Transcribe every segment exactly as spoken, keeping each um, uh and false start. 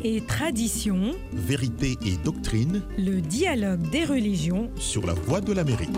et tradition, vérité et doctrine, le dialogue des religions sur la Voix de l'Amérique.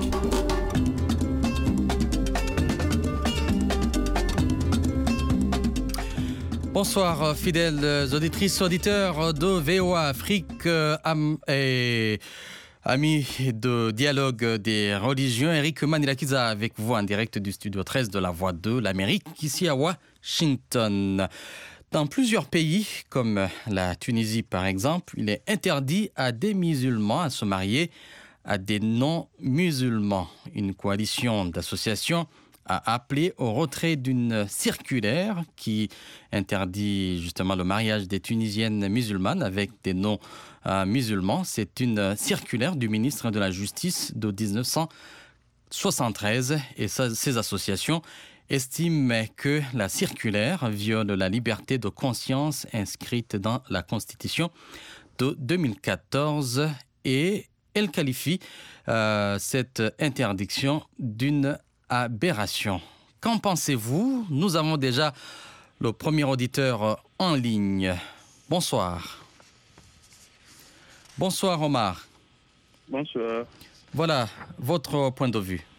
Bonsoir fidèles auditrices, auditeurs de V O A Afrique am, et amis de dialogue des religions. Eric Manilakiza avec vous en direct du studio treize de la Voix de l'Amérique, ici à Washington. Dans plusieurs pays, comme la Tunisie par exemple, il est interdit à des musulmans à se marier à des non-musulmans. Une coalition d'associations a appelé au retrait d'une circulaire qui interdit justement le mariage des Tunisiennes musulmanes avec des non-musulmans. C'est une circulaire du ministre de la Justice de dix-neuf cent soixante-treize et ça, ces associations estiment que la circulaire viole la liberté de conscience inscrite dans la Constitution de deux mille quatorze et elle qualifie euh, cette interdiction d'une aberration. Qu'en pensez-vous? Nous avons déjà le premier auditeur en ligne. Bonsoir. Bonsoir Omar. Bonsoir. Voilà votre point de vue.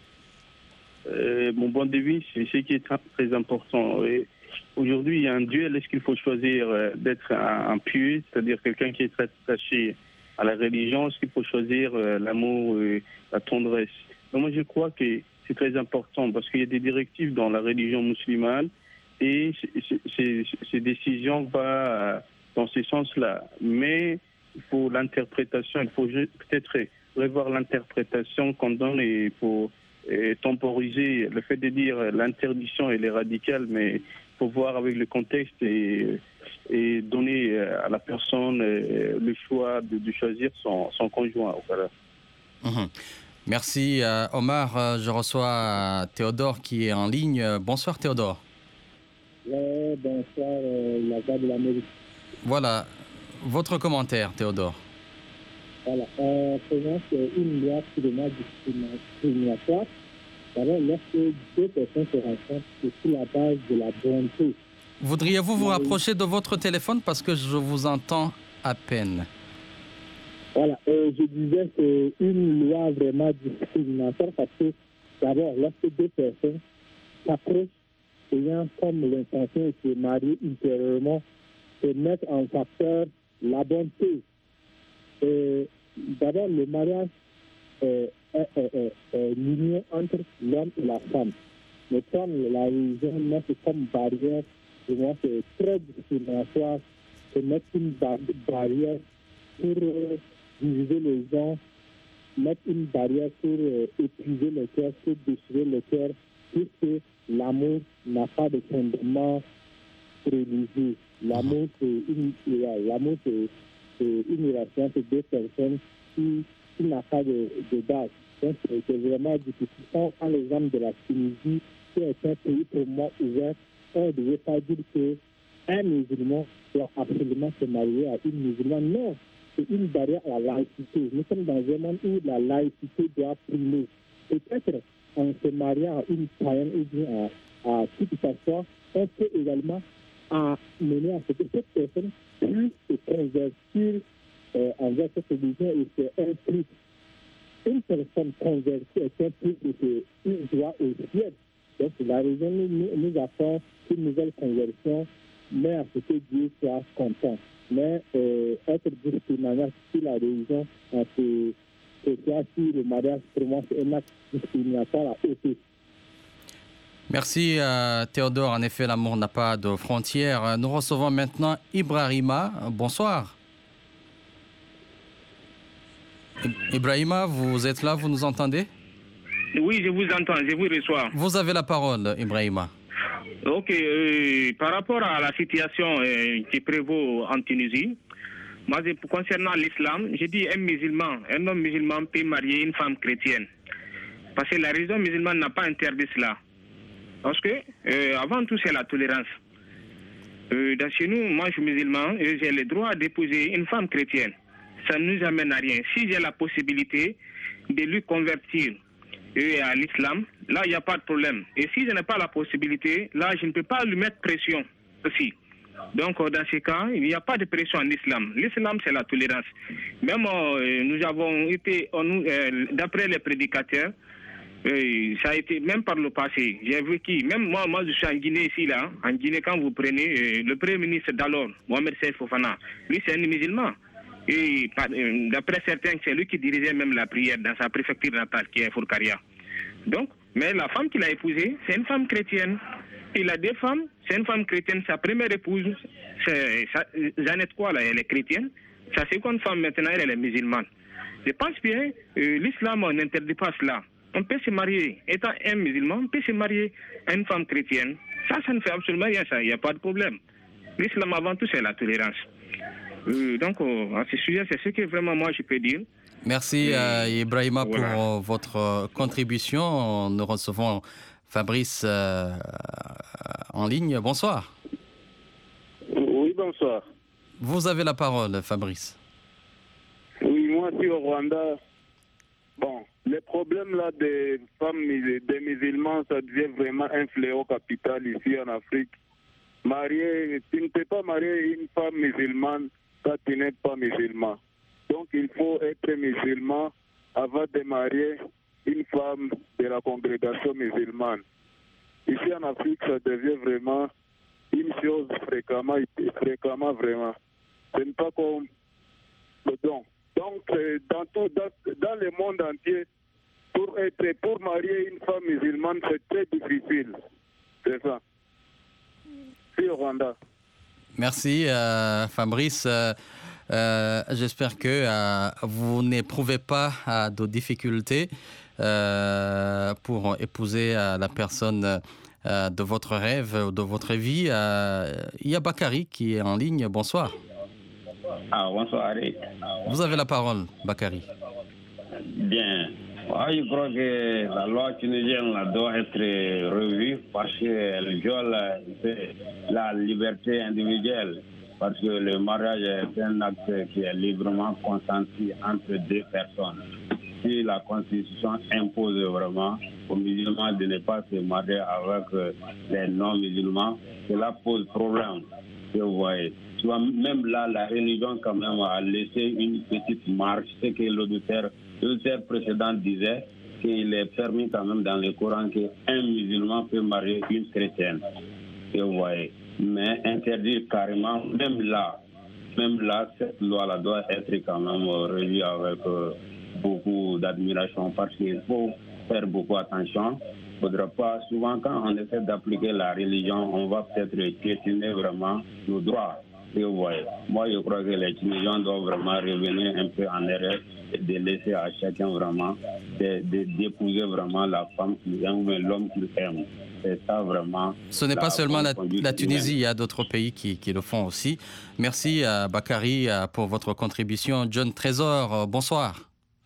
Euh, mon point de vue, c'est ce qui est très, très important. Et aujourd'hui, il y a un duel. Est-ce qu'il faut choisir euh, d'être un, un pieux, c'est-à-dire quelqu'un qui est très attaché à la religion? Est-ce qu'il faut choisir euh, l'amour et la tendresse? Donc, moi, je crois que c'est très important parce qu'il y a des directives dans la religion musulmane et ces décisions vont dans ce sens-là. Mais il faut l'interprétation, il faut peut-être revoir l'interprétation qu'on donne et il faut et temporiser. Le fait de dire l'interdiction, elle est radicale, mais il faut voir avec le contexte et, et donner à la personne le choix de, de choisir son, son conjoint. Voilà. Mmh. Merci euh, Omar. Euh, je reçois euh, Théodore qui est en ligne. Bonsoir Théodore. Ouais, bonsoir euh, la Voix de l'Amérique. Voilà, votre commentaire Théodore. Voilà, euh, premièrement, c'est une loi purement discriminatoire. D'abord, lorsque deux personnes se rencontrent, c'est sur la base de la bonté. Voudriez-vous vous rapprocher de votre téléphone parce que je vous entends à peine? Voilà, euh, je disais que c'est une loi vraiment discriminatoire parce que, d'abord, lorsque deux personnes s'approchent ayant comme l'intention de se marier ultérieurement, c'est mettre en facteur la bonté. Et d'abord, le mariage est, est, est, est, est l'union entre l'homme et la femme. Mais comme la religion met comme barrière, pour moi, c'est très discriminatoire de mettre une bar- barrière pour euh, diviser les gens, mettre une barrière pour euh, épuiser le cœur, pour déchirer le cœur, puisque l'amour n'a pas de fondement religieux. L'amour, c'est une, l'amour, c'est C'est une relation entre deux personnes qui, qui n'a pas de, de base. Donc, c'est vraiment difficile. Quand l'exemple de la Tunisie, qui est un pays pour moi ouvert, on ne devait pas dire qu'un musulman doit absolument se marier à une musulmane. Non, c'est une barrière à la laïcité. Nous sommes dans un monde où la laïcité doit primer. Peut-être en se mariant à une païenne ou bien à, à qui que ce soit, on peut également amener à ce que cette personne puisse se convertir euh, envers cette religion et c'est un plus. Une personne convertie est un plus et c'est une joie au ciel. Donc la religion nous, nous apprend une nouvelle conversion, mais à ce que Dieu soit content. Mais euh, être discriminatoire sur la religion, c'est si le mariage pour moi c'est un acte discriminatoire à ôter. Merci euh, Théodore. En effet, l'amour n'a pas de frontières. Nous recevons maintenant Ibrahima. Bonsoir. Ibrahima, vous êtes là, vous nous entendez? Oui, je vous entends, je vous reçois. Vous avez la parole, Ibrahima. Ok, euh, par rapport à la situation euh, qui prévaut en Tunisie, moi, concernant l'islam, je dis un musulman, un homme musulman peut marier une femme chrétienne. Parce que la religion musulmane n'a pas interdit cela. Parce que, euh, avant tout, c'est la tolérance. Euh, dans chez nous, moi, je suis musulman et j'ai le droit d'épouser une femme chrétienne. Ça ne nous amène à rien. Si j'ai la possibilité de lui convertir euh, à l'islam, là, il n'y a pas de problème. Et si je n'ai pas la possibilité, là, je ne peux pas lui mettre pression aussi. Donc, dans ces cas, il n'y a pas de pression en islam. L'islam, c'est la tolérance. Même euh, nous avons été, euh, d'après les prédicateurs, euh, ça a été, même par le passé, j'ai vécu, même moi, moi je suis en Guinée ici, là, en Guinée, quand vous prenez euh, le premier ministre d'alors, Mohamed Seif Fofana, lui, c'est un musulman. Et euh, d'après certains, c'est lui qui dirigeait même la prière dans sa préfecture natale, qui est Fourkaria. Donc, mais la femme qu'il a épousée, c'est une femme chrétienne. Il a deux femmes, c'est une femme chrétienne. Sa première épouse, c'est Jeannette quoi, là, elle est chrétienne. Sa seconde femme, maintenant, elle, elle est musulmane. Je pense bien, euh, l'islam n'interdit pas cela. On peut se marier, étant un musulman, on peut se marier à une femme chrétienne. Ça, ça ne fait absolument rien, ça, il n'y a pas de problème. L'islam, avant tout, c'est la tolérance. Euh, donc, euh, à ce sujet, c'est ce que vraiment moi, je peux dire. Merci, euh, Ibrahima, voilà, pour euh, votre contribution. Nous recevons Fabrice euh, en ligne. Bonsoir. Oui, bonsoir. Vous avez la parole, Fabrice. Oui, moi, je suis au Rwanda. Bon, les problèmes là des femmes, des musulmans, ça devient vraiment un fléau capital ici en Afrique. Marier, tu ne peux pas marier une femme musulmane quand tu n'es pas musulman. Donc, il faut être musulman avant de marier une femme de la congrégation musulmane. Ici en Afrique, ça devient vraiment une chose fréquemment, fréquemment vraiment. Ce n'est pas comme le don. Donc, dans, tout, dans, dans le monde entier, pour, être, pour marier une femme musulmane, c'est très difficile. C'est ça. C'est au Rwanda. Merci, euh, Fabrice. Euh, euh, j'espère que euh, vous n'éprouvez pas euh, de difficultés euh, pour épouser euh, la personne euh, de votre rêve, de votre vie. Euh, il y a Bakary qui est en ligne. Bonsoir. Ah, bonsoir, Eric. Vous avez la parole, Bakary. Bien. Ah, je crois que la loi tunisienne là, doit être revue parce qu'elle viole la liberté individuelle. Parce que le mariage est un acte qui est librement consenti entre deux personnes. Si la Constitution impose vraiment aux musulmans de ne pas se marier avec les non-musulmans, cela pose problème. Vous voyez. Même là, la religion quand même a laissé une petite marche. C'est que l'auditeur, l'auditeur précédent disait qu'il est permis quand même dans le Coran qu'un musulman peut marier une chrétienne. Vous voyez. Mais interdire carrément, même là, même là, cette loi-là doit être quand même revue avec euh, beaucoup d'admiration parce qu'il faut faire beaucoup attention. Il ne faudra pas, souvent quand on essaie d'appliquer la religion, on va peut-être piétiner vraiment nos droits. Et vous voyez, moi je crois que les Tunisiens doivent vraiment revenir un peu en erreur et de laisser à chacun vraiment, d'épouser de, vraiment la femme qu'il aime ou l'homme qu'il aime. C'est ça vraiment. Ce n'est pas seulement la, la Tunisie, il y a d'autres pays qui, qui le font aussi. Merci à Bakary pour votre contribution. John Trésor, bonsoir.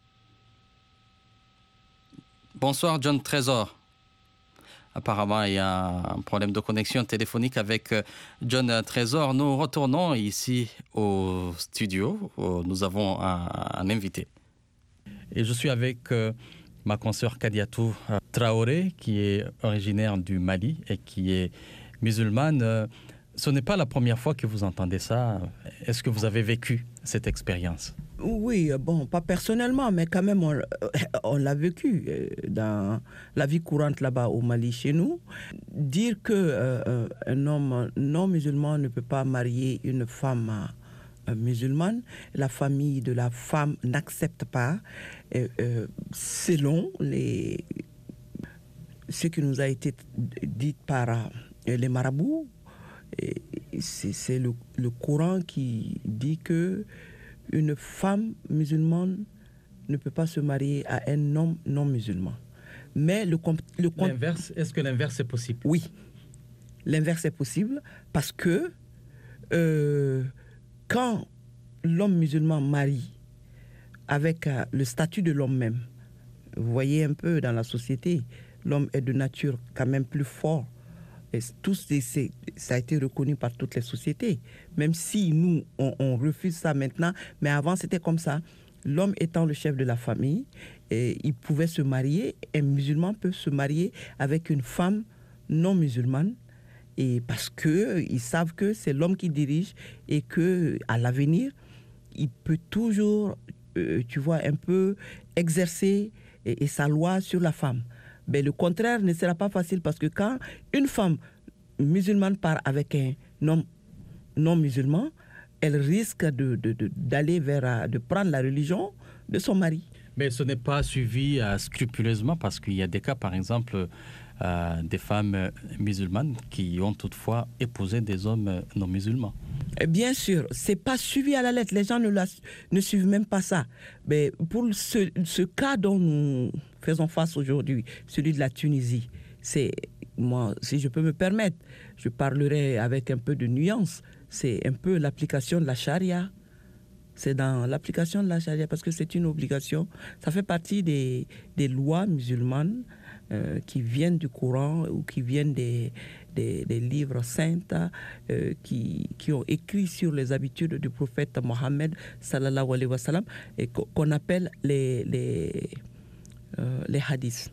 Bonsoir John Trésor. Apparemment, il y a un problème de connexion téléphonique avec John Trésor. Nous retournons ici au studio. Nous avons un, un invité. Et je suis avec euh, ma consoeur Kadiatou Traoré, qui est originaire du Mali et qui est musulmane. Euh, ce n'est pas la première fois que vous entendez ça. Est-ce que vous avez vécu cette expérience ? Oui, bon, pas personnellement, mais quand même, on, on l'a vécu dans la vie courante là-bas au Mali, chez nous. Dire qu'un euh, homme non musulman ne peut pas marier une femme euh, musulmane, la famille de la femme n'accepte pas, euh, euh, selon les, ce qui nous a été dit par euh, les marabouts. C'est le, le Coran qui dit que une femme musulmane ne peut pas se marier à un homme non musulman. Mais le, le l'inverse, est-ce que l'inverse est possible ? Oui, l'inverse est possible parce que euh, quand l'homme musulman marie avec euh, le statut de l'homme même, vous voyez un peu dans la société, l'homme est de nature quand même plus fort. Et tout, c'est, c'est, ça a été reconnu par toutes les sociétés, même si nous, on, on refuse ça maintenant, mais avant c'était comme ça. L'homme étant le chef de la famille, et il pouvait se marier, un musulman peut se marier avec une femme non musulmane, Et parce qu'ils savent que c'est l'homme qui dirige et qu'à l'avenir, il peut toujours, euh, tu vois, un peu exercer et, et sa loi sur la femme. Mais le contraire ne sera pas facile parce que quand une femme musulmane part avec un homme non musulman, elle risque de, de, de, d'aller vers, de prendre la religion de son mari. Mais ce n'est pas suivi euh, scrupuleusement parce qu'il y a des cas, par exemple, euh, des femmes musulmanes qui ont toutefois épousé des hommes non musulmans. Bien sûr, ce n'est pas suivi à la lettre. Les gens ne, la, ne suivent même pas ça. Mais pour ce, ce cas dont nous faisons face aujourd'hui, celui de la Tunisie, c'est, moi, si je peux me permettre, je parlerai avec un peu de nuance, c'est un peu l'application de la charia. C'est dans l'application de la charia parce que c'est une obligation. Ça fait partie des, des lois musulmanes euh, qui viennent du Coran ou qui viennent des, des, des livres saints euh, qui, qui ont écrit sur les habitudes du prophète Mohammed sallallahu alayhi wa sallam et qu'on appelle les, les, euh, les hadiths.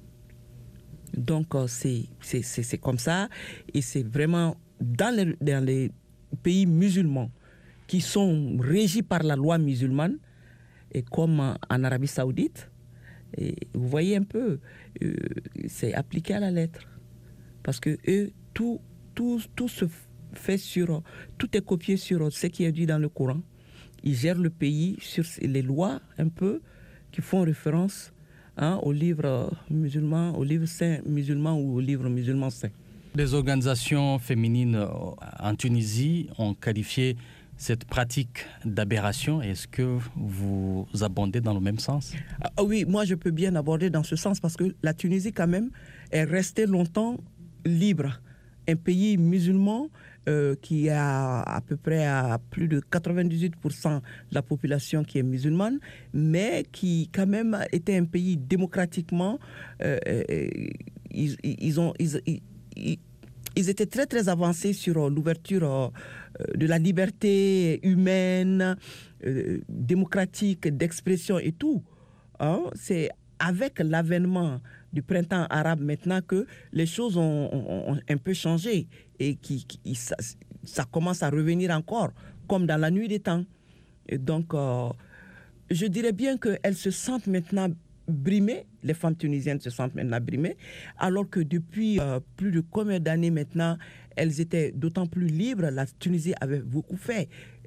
Donc euh, c'est, c'est, c'est, c'est comme ça et c'est vraiment dans les, dans les pays musulmans qui sont régis par la loi musulmane, et comme en Arabie Saoudite, et vous voyez un peu, euh, c'est appliqué à la lettre. Parce que eux, tout, tout, tout se fait sur, tout est copié sur ce qui est dit dans le Coran. Ils gèrent le pays sur les lois un peu qui font référence hein, aux livres musulmans, aux livres saints musulmans ou aux livres musulmans saints. Les organisations féminines en Tunisie ont qualifié cette pratique d'aberration. Est-ce que vous abondez dans le même sens? Ah, oui, moi je peux bien aborder dans ce sens parce que la Tunisie quand même est restée longtemps libre. Un pays musulman euh, qui a à peu près à plus de quatre-vingt-dix-huit pour cent de la population qui est musulmane, mais qui quand même était un pays démocratiquement, euh, euh, ils, ils, ont, ils, ils, ils étaient très très avancés sur l'ouverture euh, de la liberté humaine, euh, démocratique, d'expression et tout. Hein? C'est avec l'avènement du printemps arabe maintenant que les choses ont, ont, ont un peu changé et qui, qui, ça, ça commence à revenir encore, comme dans la nuit des temps. Et donc, euh, je dirais bien qu'elles se sentent maintenant brimées, les femmes tunisiennes se sentent maintenant brimées, alors que depuis euh, plus de combien d'années maintenant, elles étaient d'autant plus libres. La Tunisie avait beaucoup fait,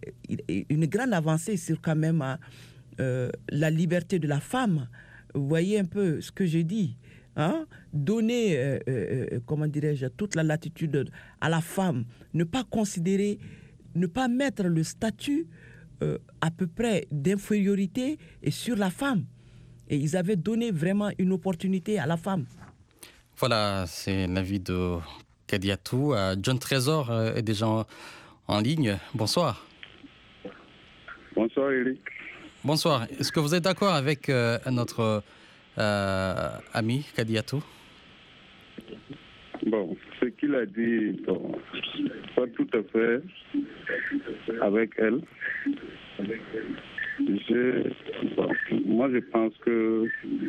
une grande avancée sur quand même euh, la liberté de la femme. Vous voyez un peu ce que je dis, hein? Donner, euh, euh, comment dirais-je, toute la latitude à la femme, ne pas considérer, ne pas mettre le statut euh, à peu près d'infériorité et sur la femme. Et ils avaient donné vraiment une opportunité à la femme. Voilà, c'est l'avis de Kadiatou. John Trésor est déjà en, en ligne. Bonsoir. Bonsoir Eric. Bonsoir. Est-ce que vous êtes d'accord avec euh, notre euh, ami Kadiatou? Bon, ce qu'il a dit, bon, pas tout à fait avec elle. Je, bon, moi, je pense que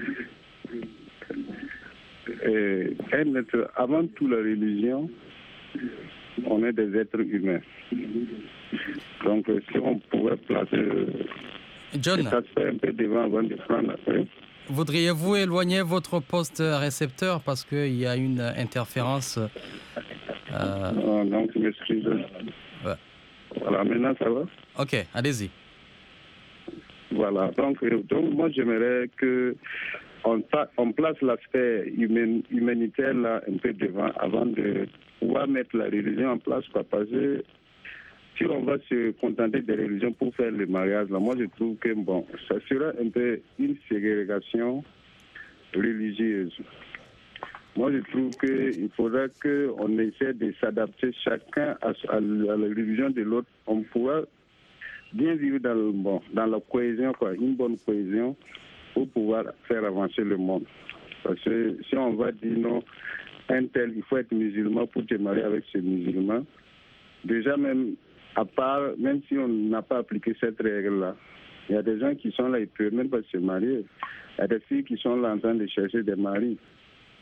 euh, elle, avant tout la religion, on est des êtres humains. Donc, si on pouvait placer John, ça se fait un peu devant avant de prendre après. Voudriez-vous éloigner votre poste récepteur parce qu'il y a une interférence euh... Non, donc, je m'excuse. Ouais. Voilà, maintenant, ça va? Ok, allez-y. Voilà, donc, donc moi j'aimerais que on, on place l'aspect humain, humanitaire là un peu devant avant de pouvoir mettre la religion en place, quoi, parce que si on va se contenter des religions pour faire le mariage, là, moi je trouve que bon, ça sera un peu une ségrégation religieuse. Moi je trouve qu'il faudra qu'on essaie de s'adapter chacun à, à, à la religion de l'autre. On pourra bien vivre dans, le, bon, dans la cohésion, quoi, une bonne cohésion pour pouvoir faire avancer le monde. Parce que si on va dire non, un tel, il faut être musulman pour te marier avec ce musulman, déjà même, à part, même si on n'a pas appliqué cette règle-là, il y a des gens qui sont là, ils ne peuvent même pas se marier. Il y a des filles qui sont là en train de chercher des maris.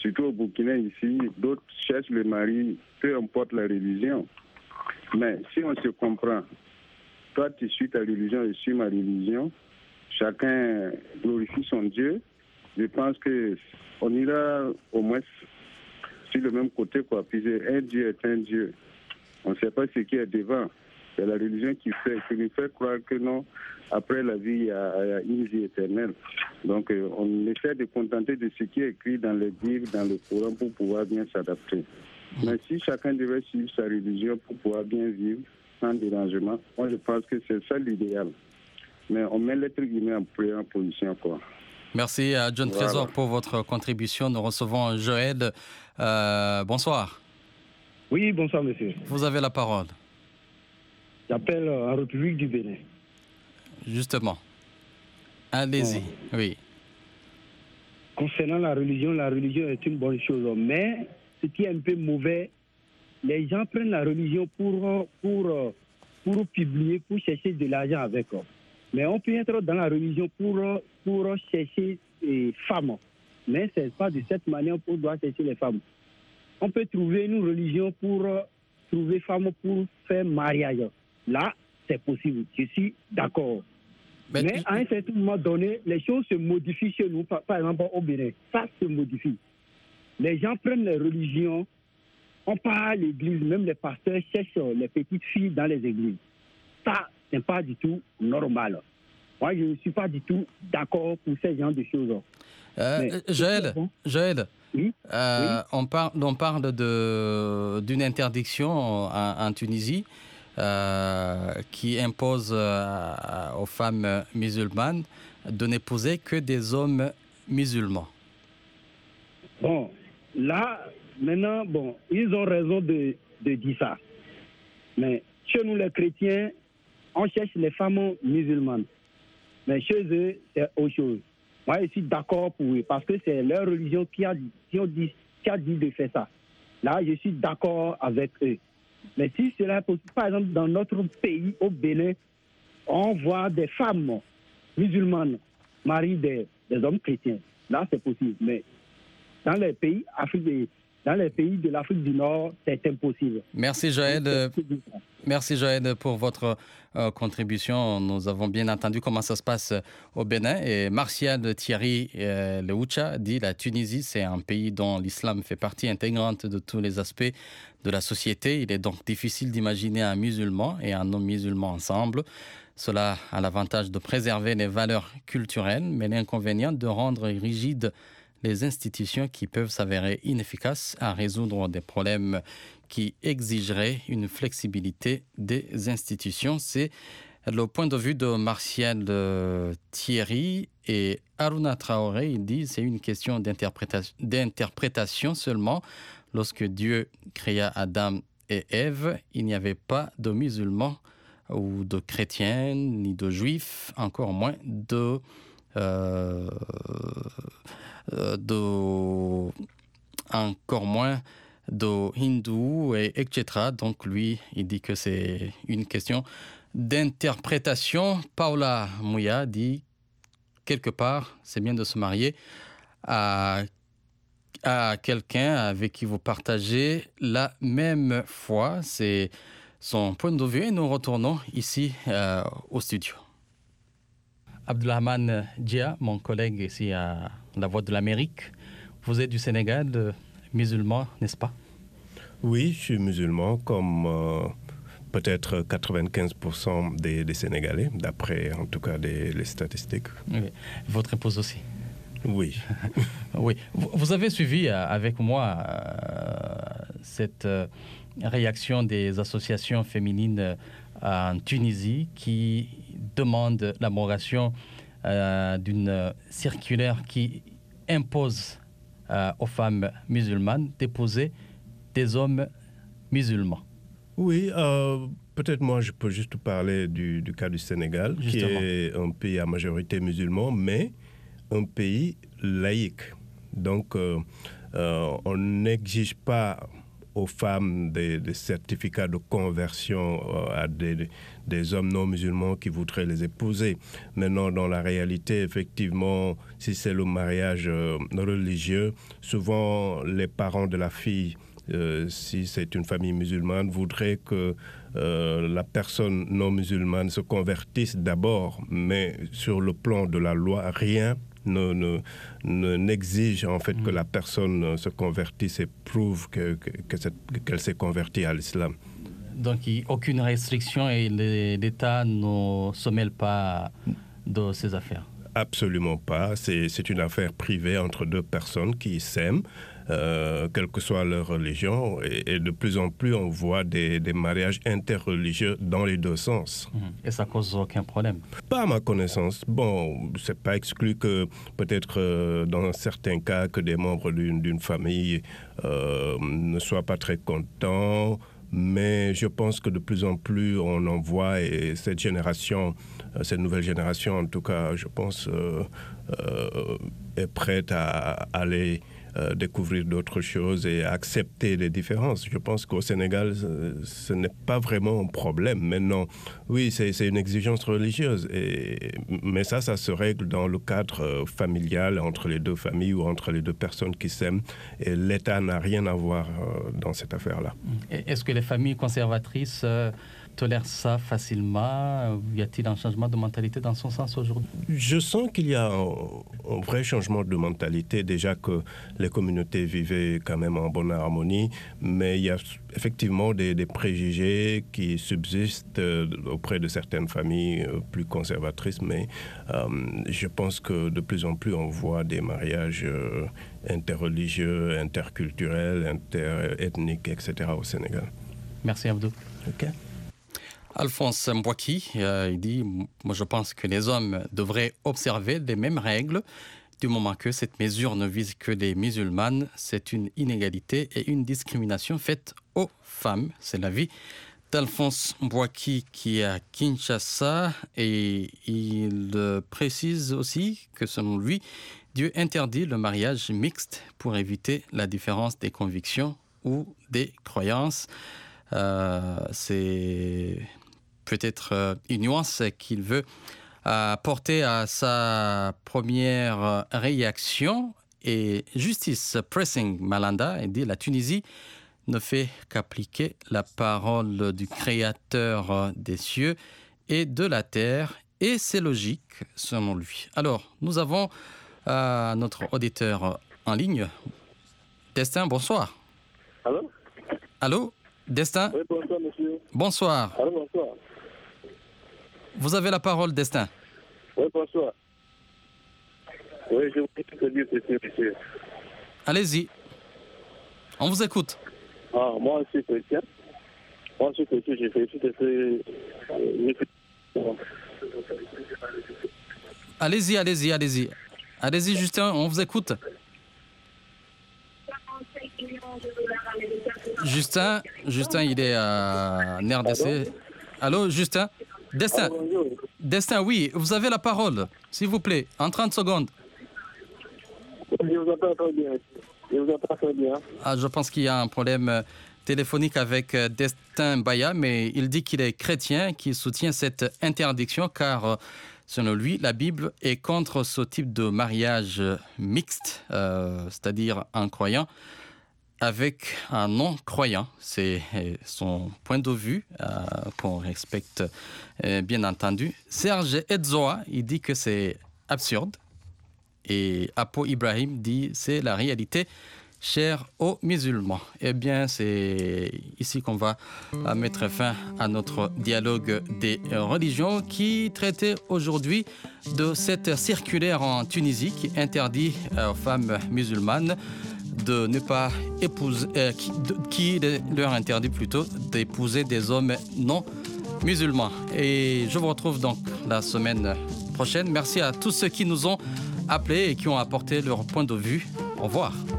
surtout au Burkina ici, d'autres cherchent le mari, peu importe la religion. Mais si on se comprend, toi tu suis ta religion, je suis ma religion, chacun glorifie son Dieu, je pense qu'on ira au moins sur le même côté, quoi. Puis un Dieu est un Dieu. On ne sait pas ce qui est devant. C'est la religion qui, fait, qui nous fait croire que non, après la vie, il y a, il y a une vie éternelle. Donc, euh, on essaie de contenter de ce qui est écrit dans les livres, dans le Coran, pour pouvoir bien s'adapter. Mais si chacun devait suivre sa religion pour pouvoir bien vivre, sans dérangement, moi, je pense que c'est ça l'idéal. Mais on met l'être humain en première position, quoi. Merci à John Voilà. Trésor pour votre contribution. Nous recevons Joël. Euh, bonsoir. Oui, bonsoir, monsieur. Vous avez la parole. J'appelle euh, en République du Bénin. Justement. Allez-y. Oh. Oui. Concernant la religion, la religion est une bonne chose. Mais ce qui est un peu mauvais, les gens prennent la religion pour, pour, pour publier, pour chercher de l'argent avec. Mais on peut être dans la religion pour, pour chercher des femmes. Mais ce n'est pas de cette manière qu'on doit chercher les femmes. On peut trouver une religion pour trouver femmes pour faire mariage. Là, c'est possible. Je suis d'accord. Mais, Mais à un certain moment donné, les choses se modifient chez nous. Par, par exemple, au Bénin, ça se modifie. Les gens prennent les religions, on part à l'église, même les pasteurs cherchent les petites filles dans les églises. Ça, ce n'est pas du tout normal. Moi, je ne suis pas du tout d'accord pour ce genre de choses. Euh, Mais, Joël, bon. Joël oui, euh, oui. On, parle, on parle de, d'une interdiction en, en Tunisie euh, qui impose euh, aux femmes musulmanes de n'épouser que des hommes musulmans. Bon, là, maintenant, bon, ils ont raison de, de dire ça. Mais chez nous, les chrétiens, on cherche les femmes musulmanes. Mais chez eux, c'est autre chose. Moi, je suis d'accord pour eux, parce que c'est leur religion qui a, qui a, dit, qui a dit de faire ça. Là, je suis d'accord avec eux. Mais si cela est possible, par exemple, dans notre pays, au Bénin, on voit des femmes musulmanes marier des, des hommes chrétiens. Là, c'est possible. Mais dans les pays, Afrique, dans les pays de l'Afrique du Nord, c'est impossible. Merci Joël. Merci Joël pour votre euh, contribution. Nous avons bien entendu comment ça se passe au Bénin. Et Martial Thierry euh, Leoucha dit la Tunisie, c'est un pays dont l'islam fait partie intégrante de tous les aspects de la société. Il est donc difficile d'imaginer un musulman et un non-musulman ensemble. Cela a l'avantage de préserver les valeurs culturelles, mais l'inconvénient de rendre rigides les institutions qui peuvent s'avérer inefficaces à résoudre des problèmes qui exigeraient une flexibilité des institutions. C'est le point de vue de Martial Thierry. Et Aruna Traoré, il dit c'est une question d'interprétation, d'interprétation seulement. Lorsque Dieu créa Adam et Ève, il n'y avait pas de musulmans ou de chrétiens, ni de juifs, encore moins de... Euh, de, encore moins de hindous, et, et cetera. Donc lui, il dit que c'est une question d'interprétation. Paula Mouya dit, quelque part, c'est bien de se marier à, à quelqu'un avec qui vous partagez la même foi. C'est son point de vue et nous retournons ici euh, au studio. Abdulrahman Dia, mon collègue ici à La Voix de l'Amérique. Vous êtes du Sénégal, euh, musulman, n'est-ce pas? Oui, je suis musulman, comme euh, peut-être quatre-vingt-quinze pour cent des, des Sénégalais, d'après en tout cas des, les statistiques. Oui. Votre épouse aussi? Oui. Oui. Vous, vous avez suivi euh, avec moi euh, cette euh, réaction des associations féminines euh, en Tunisie qui demandent l'abrogation euh, d'une circulaire qui impose euh, aux femmes musulmanes d'épouser des hommes musulmans. Oui, euh, peut-être moi je peux juste parler du, du cas du Sénégal, Justement. qui est un pays à majorité musulman, mais un pays laïque. Donc euh, euh, on n'exige pas aux femmes des, des certificats de conversion euh, à des, des hommes non musulmans qui voudraient les épouser. Maintenant, dans la réalité, effectivement, si c'est le mariage euh, religieux, souvent les parents de la fille, euh, si c'est une famille musulmane, voudraient que euh, la personne non musulmane se convertisse d'abord, mais sur le plan de la loi, rien Ne, ne, ne, n'exige en fait mmh. que la personne se convertisse et prouve que, que, que cette, qu'elle s'est convertie à l'islam. Donc, il n'y a aucune restriction et l'État ne se mêle pas de ces affaires? Absolument pas. C'est, c'est une affaire privée entre deux personnes qui s'aiment, euh, quelle que soit leur religion. Et, et de plus en plus, on voit des, des mariages interreligieux dans les deux sens. Et ça cause aucun problème? Pas à ma connaissance. Bon, c'est pas exclu que peut-être euh, dans certains cas que des membres d'une, d'une famille euh, ne soient pas très contents. Mais je pense que de plus en plus, on en voit, et cette génération, cette nouvelle génération, en tout cas, je pense, euh, euh, est prête à aller euh, découvrir d'autres choses et à accepter les différences. Je pense qu'au Sénégal, ce n'est pas vraiment un problème. Maintenant, oui, c'est, c'est une exigence religieuse, et, mais ça, ça se règle dans le cadre familial entre les deux familles ou entre les deux personnes qui s'aiment, et l'État n'a rien à voir euh, dans cette affaire-là. Est-ce que les familles conservatrices euh, tolèrent ça facilement? Y a-t-il un changement de mentalité dans son sens aujourd'hui? Je sens qu'il y a un, un vrai changement de mentalité, déjà que les communautés vivaient quand même en bonne harmonie, mais il y a effectivement des, des préjugés qui subsistent euh, auprès de certaines familles euh, plus conservatrices, mais euh, je pense que de plus en plus on voit des mariages euh, interreligieux, interculturels, interethniques, et cetera au Sénégal. Merci Abdou. Ok. Alphonse Mbouaki, euh, il dit, moi je pense que les hommes devraient observer les mêmes règles du moment que cette mesure ne vise que les musulmanes. C'est une inégalité et une discrimination faite aux femmes. C'est l'avis d'Alphonse Mbouaki qui est à Kinshasa, et il précise aussi que selon lui, Dieu interdit le mariage mixte pour éviter la différence des convictions ou des croyances. Euh, c'est peut-être une nuance qu'il veut apporter à sa première réaction. Et Justice Pressing Malanda, il dit: la Tunisie ne fait qu'appliquer la parole du Créateur des cieux et de la terre, et c'est logique selon lui. Alors, nous avons euh, notre auditeur en ligne. Destin, bonsoir. Allô? Allô? Destin? Oui, bonsoir, monsieur. Bonsoir. Allô, bonsoir. Vous avez la parole, Destin. Oui, bonsoir. Oui, je voulais te dire ceci, monsieur. Allez-y. On vous écoute. Ah, moi, je suis chrétien. Moi, je suis chrétien, j'ai fait... J'ai fait... Allez-y, allez-y, allez-y. Allez-y, Justin, on vous écoute. Justin, Justin, il est à en R D C. Allô, Justin? Destin, Destin, oui, vous avez la parole, s'il vous plaît, en trente secondes. Je vous entends très bien. Je vous entends très bien. Ah, je pense qu'il y a un problème téléphonique avec Destin Baya, mais il dit qu'il est chrétien, qu'il soutient cette interdiction, car selon lui, la Bible est contre ce type de mariage mixte, euh, c'est-à-dire un croyant avec un non-croyant. C'est son point de vue euh, qu'on respecte euh, bien entendu. Serge Edzoa, il dit que c'est absurde. Et Apo Ibrahim dit c'est la réalité chère aux musulmans. Eh bien, c'est ici qu'on va mettre fin à notre dialogue des religions qui traitait aujourd'hui de cette circulaire en Tunisie qui interdit aux femmes musulmanes de ne pas épouser, euh, qui, de, qui leur interdit plutôt d'épouser des hommes non musulmans. Et je vous retrouve donc la semaine prochaine. Merci à tous ceux qui nous ont appelés et qui ont apporté leur point de vue. Au revoir.